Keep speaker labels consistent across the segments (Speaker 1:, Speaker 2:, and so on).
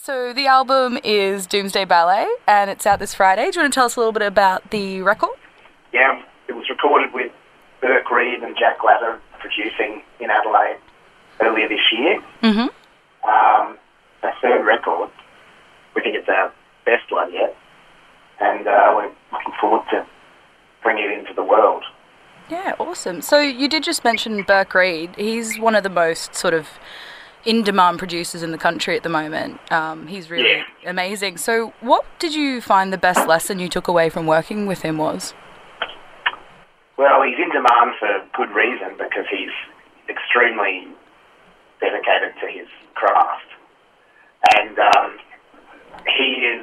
Speaker 1: So the album is Doomsday Ballet, and it's out this Friday. Do you want to tell us a little bit about the record?
Speaker 2: Yeah, it was recorded with Burke Reid and Jack Ladder producing in Adelaide earlier this year.
Speaker 1: Mm-hmm.
Speaker 2: Our third record. We think it's our best one yet, and we're looking forward to bringing it into the world.
Speaker 1: Yeah, awesome. So you did just mention Burke Reid. He's one of the most sort of in-demand producers in the country at the moment. He's really amazing. So what did you find the best lesson you took away from working with him was?
Speaker 2: Well, he's in demand for good reason because he's extremely dedicated to his craft. And he is,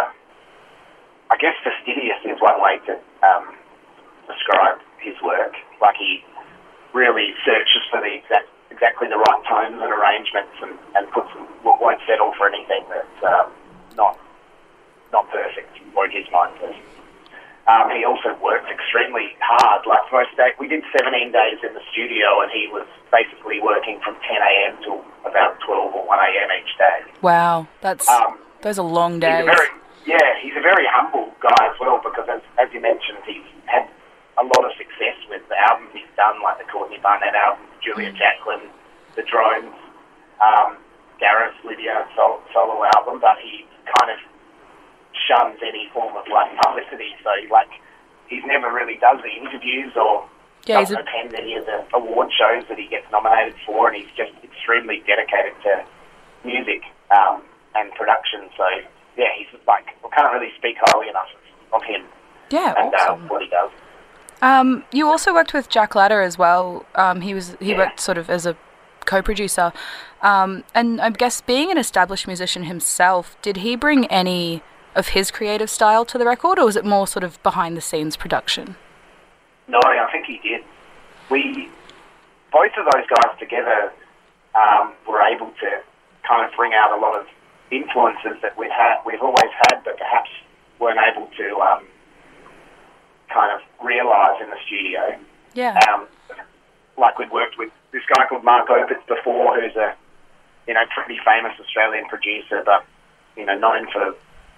Speaker 2: I guess fastidious is one way to describe his work. Like he really searches for the exactly the right tones and arrangements and puts won't settle for anything that's not perfect or in his mind perfect. He also works extremely hard. Like most days, we did 17 days in the studio, and he was basically working from 10 a.m. till about 12 or 1 a.m. each day.
Speaker 1: Wow, those are long days.
Speaker 2: He's a very humble guy as well, because as you mentioned, he's had a lot of success with the albums he's done, like the Courtney Barnett album, Julia Jacqueline, the Drones, Gareth Lydia solo album, but he kind of shuns any form of publicity. So he never really does the interviews or doesn't attend any of the award shows that he gets nominated for, and he's just extremely dedicated to music and production. So he's we can't really speak highly enough of him.
Speaker 1: Yeah,
Speaker 2: and
Speaker 1: awesome.
Speaker 2: what he does.
Speaker 1: You also worked with Jack Ladder as well. He worked sort of as a co-producer, and I guess being an established musician himself, did he bring any of his creative style to the record, or was it more sort of behind-the-scenes production?
Speaker 2: No, I think he did. Both of those guys together were able to kind of bring out a lot of influences that we've always had, but perhaps weren't able to kind of realise in the studio.
Speaker 1: Yeah.
Speaker 2: We'd worked with this guy called Mark Opitz before, who's a pretty famous Australian producer, but known for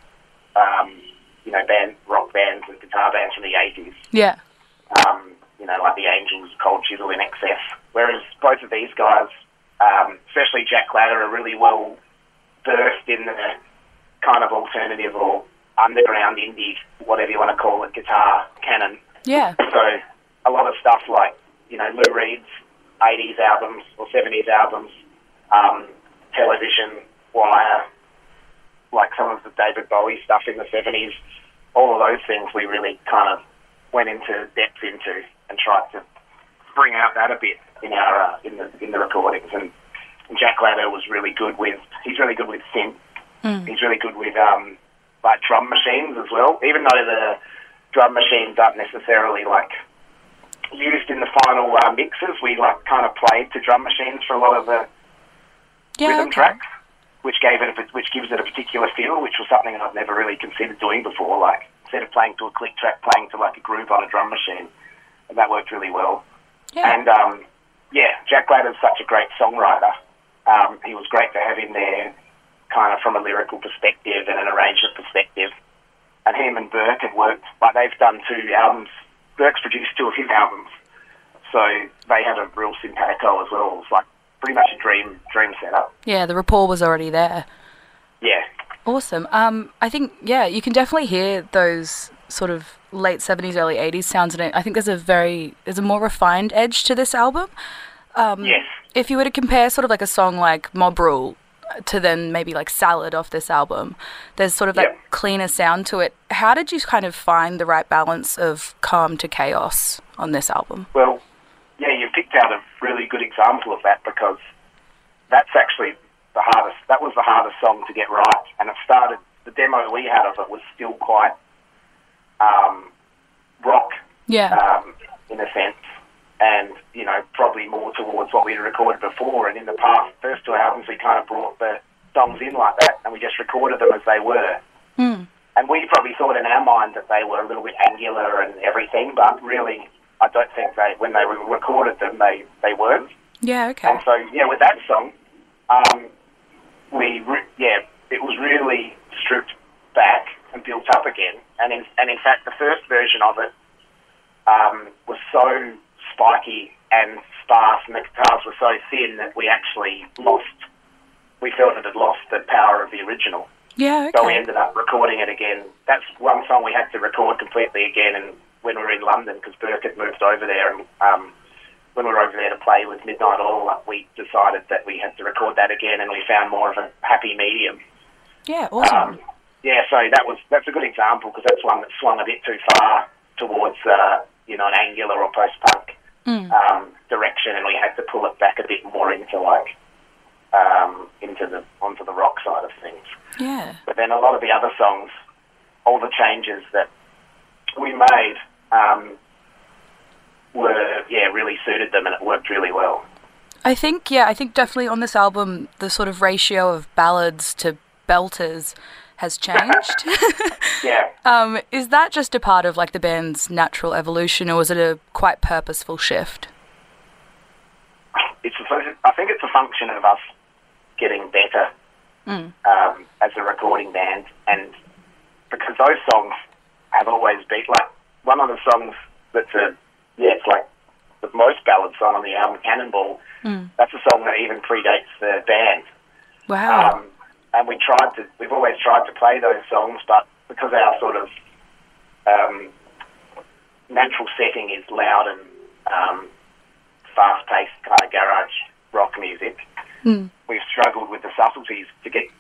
Speaker 2: rock bands and guitar bands from the 80s.
Speaker 1: Yeah.
Speaker 2: Like the Angels, Cold Chisel, In Excess. Whereas both of these guys, especially Jack Ladder, are really well versed in the kind of alternative or underground indie, whatever you want to call it, guitar canon.
Speaker 1: Yeah.
Speaker 2: So a lot of stuff like, Lou Reed's 80s albums or 70s albums, Television, Wire, like some of the David Bowie stuff in the 70s, all of those things we really kind of went into depth into and tried to bring out that a bit in our in the recordings. And Jack Ladder was really good with synth. He's really good with drum machines as well, even though the drum machines aren't necessarily used in the final mixes. We kind of played to drum machines for a lot of the rhythm tracks, which gives it a particular feel, which was something I've never really considered doing before. Instead of playing to a click track, playing to a groove on a drum machine, and that worked really well.
Speaker 1: Yeah.
Speaker 2: And Jack Ladder's such a great songwriter. He was great to have in there, kind of from a lyrical perspective and an arrangement perspective. And him and Burke had worked, they've done 2 albums. Burke's produced 2 of his albums, so they had a real simpatico as well. It was pretty much a dream setup.
Speaker 1: Yeah, the rapport was already there.
Speaker 2: Yeah.
Speaker 1: Awesome. I think, you can definitely hear those sort of late 70s, early 80s sounds in it. I think there's a more refined edge to this album.
Speaker 2: Yes.
Speaker 1: If you were to compare sort of a song like Mob Rule to then maybe Salad off this album, there's sort of that cleaner sound to it. How did you kind of find the right balance of calm to chaos on this album?
Speaker 2: Well, you picked out a really good example of that, because that's actually that was the hardest song to get right, and the demo we had of it was still quite rock, in a sense, and probably more towards what we had recorded before. And in the past, first 2 albums, we kind of brought the songs in like that, and we just recorded them as they were. And we probably thought in our mind that they were a little bit angular and everything, but really, I don't think when they recorded them, they weren't.
Speaker 1: Yeah, okay.
Speaker 2: And so, with that song, it was fact, the first version of it was so spiky and sparse, and the guitars were so thin that we felt it had lost the power of the original.
Speaker 1: Yeah, okay.
Speaker 2: So we ended up recording it again. That's one song we had to record completely again, and when we were in London, because Burke had moved over there, and when we were over there to play with Midnight Oil, we decided that we had to record that again, and we found more of a happy medium.
Speaker 1: Yeah, awesome.
Speaker 2: So that's a good example, because that's one that swung a bit too far towards an angular or post-punk direction, and we had to pull it back a bit more into onto the rock side of things.
Speaker 1: Yeah.
Speaker 2: But then a lot of the other songs, all the changes that we made really suited them, and it worked really well.
Speaker 1: I think definitely on this album, the sort of ratio of ballads to belters has changed.
Speaker 2: Yeah.
Speaker 1: Is that just a part of like the band's natural evolution, or was it a quite purposeful shift?
Speaker 2: I think it's a function of us getting better as a recording band, and because those songs have always been like one of the songs it's like the most ballad song on the album, Cannonball. That's a song that even predates the band.
Speaker 1: Wow.
Speaker 2: And we've always tried to play those songs, but because our sort of natural setting is loud and fast-paced kind of garage rock music, we've struggled with the subtleties to get.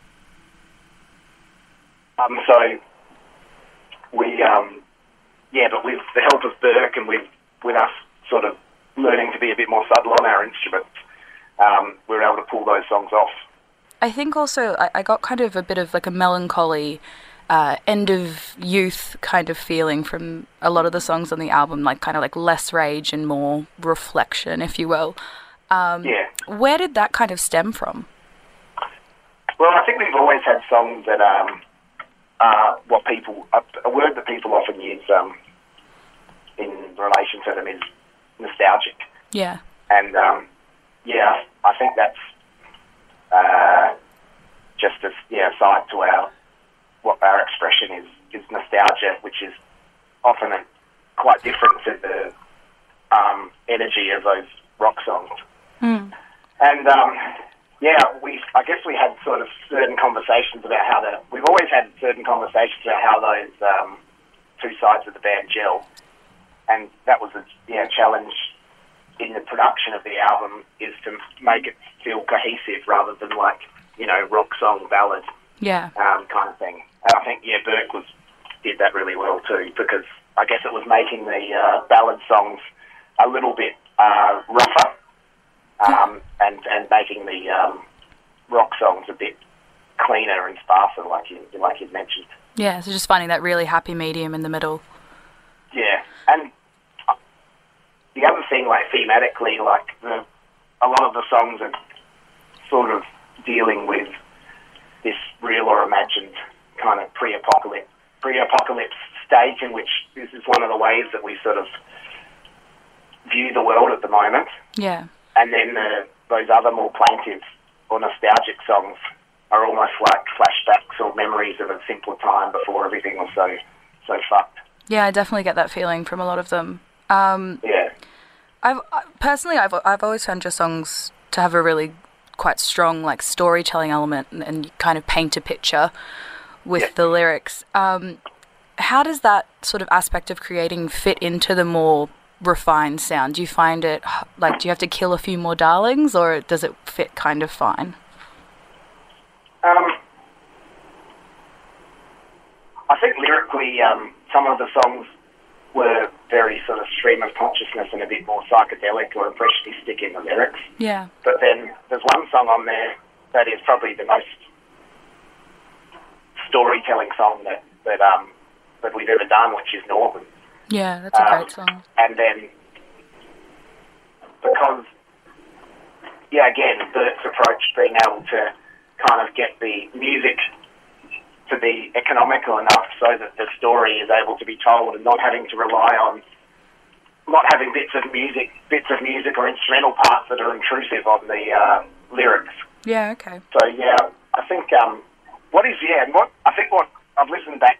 Speaker 2: But with the help of Burke and with us sort of learning to be a bit more subtle on our instruments, we were able to pull those songs off.
Speaker 1: I think also I got kind of a bit of like a melancholy end of youth kind of feeling from a lot of the songs on the album, like kind of like less rage and more reflection, if you will. Where did that kind of stem from?
Speaker 2: Well, I think we've always had songs that a word that people often use in relation to them is nostalgic.
Speaker 1: Yeah.
Speaker 2: And I think that's just a side to what our expression is nostalgia, which is often quite different to the energy of those rock songs. And I guess we had sort of certain conversations about we've always had certain conversations about how those two sides of the band gel, and that was a challenge in the production of the album, is to make it feel cohesive rather than like, rock song ballad kind of thing. And I think, Burke did that really well too, because I guess it was making the ballad songs a little bit rougher and making the rock songs a bit cleaner and sparser, like you mentioned.
Speaker 1: Yeah, so just finding that really happy medium in the middle.
Speaker 2: Yeah, and the other thing, like thematically, like a lot of the songs are sort of dealing with this real or imagined kind of pre-apocalypse stage, in which this is one of the ways that we sort of view the world at the moment.
Speaker 1: Yeah.
Speaker 2: And then those other more plaintive or nostalgic songs are almost like flashbacks or memories of a simpler time before everything was so fucked.
Speaker 1: Yeah, I definitely get that feeling from a lot of them.
Speaker 2: Yeah.
Speaker 1: I've always found your songs to have a really quite strong like storytelling element, and you kind of paint a picture with the lyrics. How does that sort of aspect of creating fit into the more refined sound? Do you find it like, do you have to kill a few more darlings, or does it fit kind of fine?
Speaker 2: I think lyrically, some of the songs were very sort of stream of consciousness and a bit more psychedelic or impressionistic in the lyrics.
Speaker 1: Yeah.
Speaker 2: But then there's one song on there that is probably the most storytelling song that we've ever done, which is Northern.
Speaker 1: Yeah, that's a great song.
Speaker 2: And then, because, again, Burke's approach being able to kind of get the music to be economical enough so that the story is able to be told, and not having to rely on, not having bits of music or instrumental parts that are intrusive on the lyrics.
Speaker 1: Yeah, okay.
Speaker 2: So, I think what I've listened back to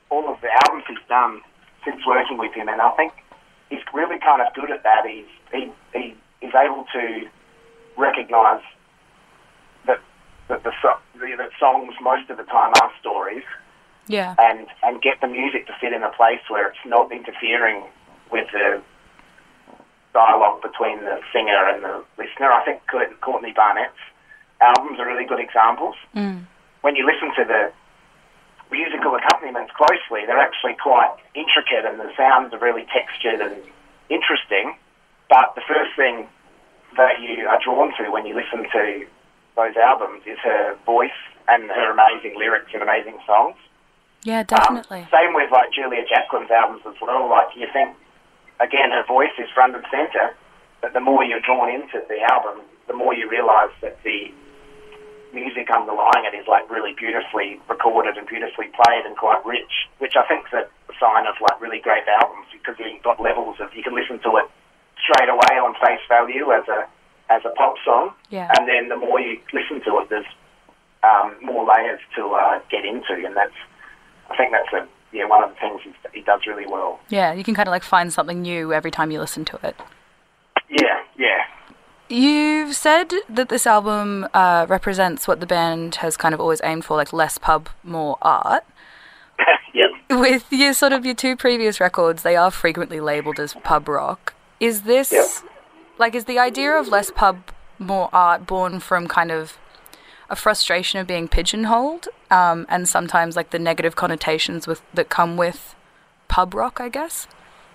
Speaker 2: all of the albums he's done since working with him, and I think he's really kind of good at that. He is able to recognise that that songs most of the time are stories, and get the music to fit in a place where it's not interfering with the dialogue between the singer and the listener. I think Courtney Barnett's albums are really good examples. When you listen to the musical accompaniments closely, they're actually quite intricate and the sounds are really textured and interesting, but the first thing that you are drawn to when you listen to those albums is her voice and her amazing lyrics and amazing songs.
Speaker 1: Yeah, definitely.
Speaker 2: Same with like Julia Jacquelin's albums as well. Like you think, again, her voice is front and centre, but the more you're drawn into the album, the more you realise that the music underlying it is like really beautifully recorded and beautifully played and quite rich, which I think is a sign of like really great albums, because you've got levels of, you can listen to it straight away on face value as a pop song, and then the more you listen to it, there's more layers to get into, and I think that's one of the things he does really well.
Speaker 1: Yeah, you can kind of like find something new every time you listen to it.
Speaker 2: Yeah.
Speaker 1: You've said that this album represents what the band has kind of always aimed for, like less pub, more art.
Speaker 2: Yep.
Speaker 1: With your two previous records, they are frequently labelled as pub rock. Is this, is the idea of less pub, more art born from kind of a frustration of being pigeonholed, and sometimes like the negative connotations that come with pub rock, I guess?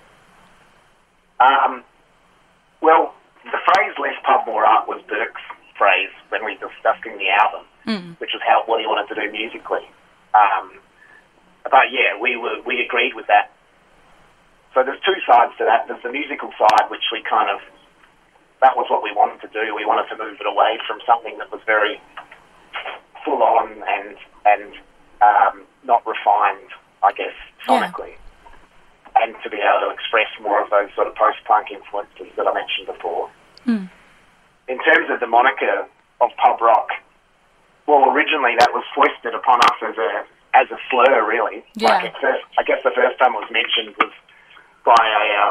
Speaker 2: Well, the phrase "less pub, more art" was Burke's phrase when we were discussing the album, which was what he wanted to do musically. But yeah, we agreed with that. So there's two sides to that. There's the musical side, which that was what we wanted to do. We wanted to move it away from something that was very full on and not refined, I guess, sonically. And to be able to express more of those sort of post-punk influences that I mentioned before. In terms of the moniker of pub rock, well, originally that was foisted upon us as a slur, really.
Speaker 1: Yeah.
Speaker 2: Like I guess the first time it was mentioned was by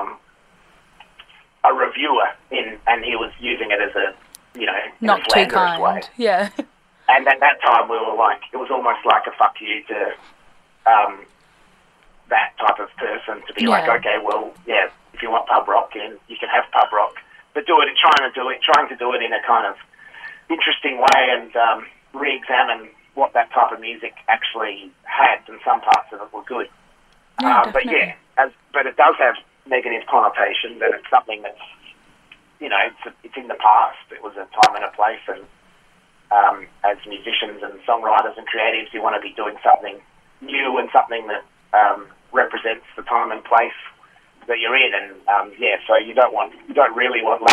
Speaker 2: a reviewer, and he was using it as a,
Speaker 1: not
Speaker 2: in a
Speaker 1: too
Speaker 2: slanderous
Speaker 1: kind.
Speaker 2: way.
Speaker 1: Yeah.
Speaker 2: And at that time we were like, it was almost like a fuck you to that type of person, to be like, okay, well, yeah, if you want pub rock, then you can have pub rock, but trying to do it in a kind of interesting way and re-examine what that type of music actually had, and some parts of it were good. But yeah, but it does have negative connotations, and it's something that's, it's in the past. It was a time and a place, and as musicians and songwriters and creatives, you want to be doing something new and something that represents the time and place that you're in, and so you don't really want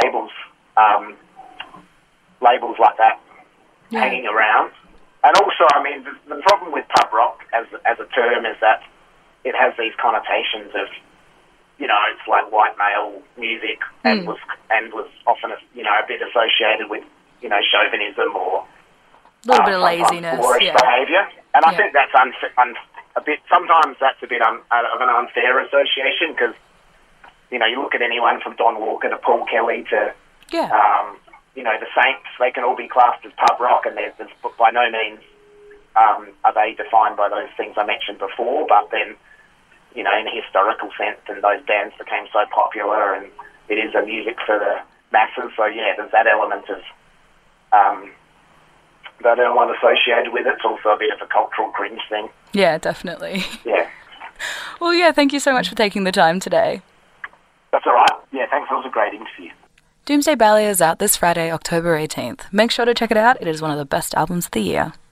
Speaker 2: labels like that hanging around. And also, I mean, the problem with pub rock as a term is that it has these connotations of, it's like white male music, and was often a bit associated with chauvinism or
Speaker 1: a little bit of laziness,
Speaker 2: behaviour. And I think that's sometimes that's a bit of an unfair association, because you look at anyone from Don Walker to Paul Kelly to the Saints, they can all be classed as pub rock, and there's by no means are they defined by those things I mentioned before, but then in a historical sense, and those bands became so popular, and it is a music for the masses, so there's that element of that element associated with it. It's also a bit of a cultural cringe thing.
Speaker 1: Yeah, definitely.
Speaker 2: Yeah.
Speaker 1: Well, thank you so much for taking the time today.
Speaker 2: That's all right. Yeah, thanks. That was a great interview.
Speaker 1: Doomsday Ballet is out this Friday, October 18th. Make sure to check it out. It is one of the best albums of the year.